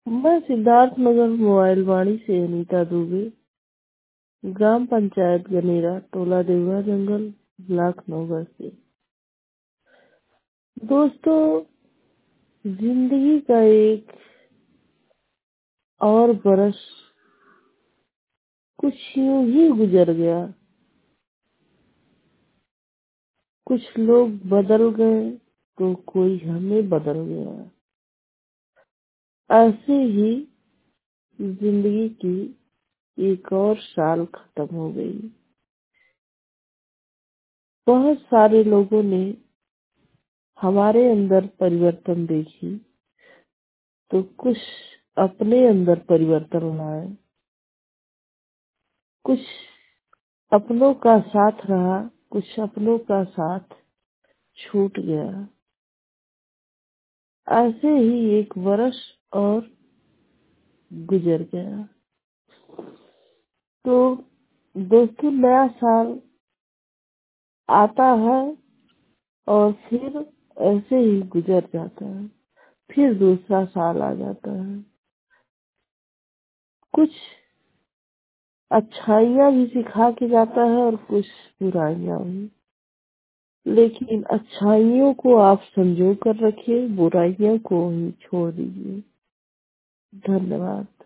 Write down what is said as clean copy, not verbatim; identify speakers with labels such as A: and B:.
A: मैं सिद्धार्थ नगर मोबाइल वाणी से अनीता दुबे, ग्राम पंचायत गनेरा, टोला देवरा जंगल, ब्लॉक नौगढ़ से। दोस्तों, जिंदगी का एक और बरस कुछ यूं ही गुजर गया। कुछ लोग बदल गए तो कोई हमें बदल गया। ऐसे ही जिंदगी की एक और साल खत्म हो गई। बहुत सारे लोगों ने हमारे अंदर परिवर्तन देखी तो कुछ अपने अंदर परिवर्तन लाए। कुछ अपनों का साथ रहा, कुछ अपनों का साथ छूट गया। ऐसे ही एक वर्ष और गुजर गया। तो दोस्तों, नया साल आता है और फिर ऐसे ही गुजर जाता है। फिर दूसरा साल आ जाता है। कुछ अच्छाइयाँ भी सिखा के जाता है और कुछ बुराइयाँ भी। लेकिन अच्छाइयों को आप संजो कर रखिए, बुराइयों को ही छोड़ दीजिए। धन्यवाद।